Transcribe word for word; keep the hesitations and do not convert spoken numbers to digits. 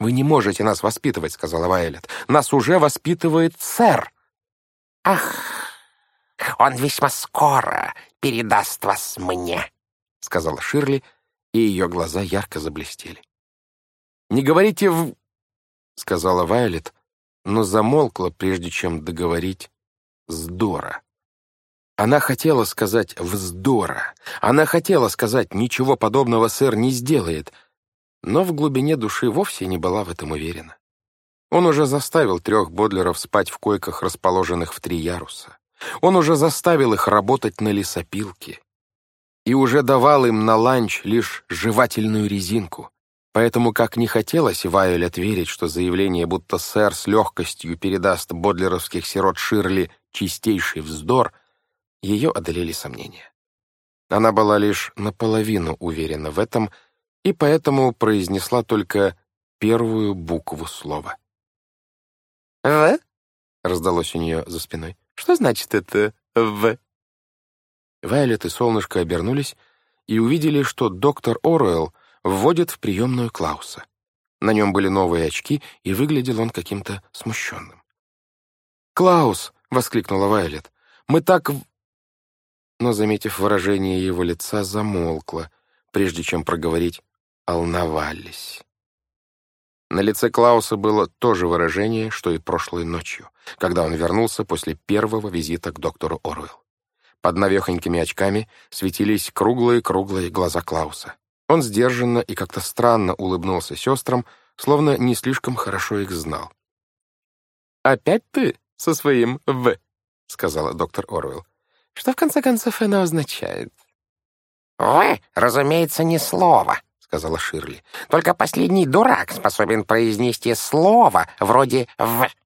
«Вы не можете нас воспитывать», — сказала Вайолет. «Нас уже воспитывает сэр». «Ах, он весьма скоро передаст вас мне», — сказала Ширли, и ее глаза ярко заблестели. «Не говорите в...» — сказала Вайолет, но замолкла, прежде чем договорить «здора». Она хотела сказать «вздора». Она хотела сказать «ничего подобного сэр не сделает», но в глубине души вовсе не была в этом уверена. Он уже заставил трех бодлеров спать в койках, расположенных в три яруса. Он уже заставил их работать на лесопилке и уже давал им на ланч лишь жевательную резинку. Поэтому, как не хотелось Вайолет верить, что заявление, будто сэр с легкостью передаст бодлеровских сирот Ширли чистейший вздор, ее одолели сомнения. Она была лишь наполовину уверена в этом и поэтому произнесла только первую букву слова. «В?» — раздалось у нее за спиной. «Что значит это «в»?» Вайолет и Солнышко обернулись и увидели, что доктор Оруэлл вводит в приемную Клауса. На нем были новые очки, и выглядел он каким-то смущенным. «Клаус!» — воскликнула Вайолет. «Мы так...» в...» Но, заметив выражение его лица, замолкла, прежде чем проговорить «волновались». На лице Клауса было то же выражение, что и прошлой ночью, когда он вернулся после первого визита к доктору Оруэлл. Под навехонькими очками светились круглые-круглые глаза Клауса. Он сдержанно и как-то странно улыбнулся сестрам, словно не слишком хорошо их знал. «Опять ты со своим «в», — сказала доктор Оруэлл. Что в конце концов оно означает?» «В», разумеется, не слово», — сказала Ширли. «Только последний дурак способен произнести слово вроде «в».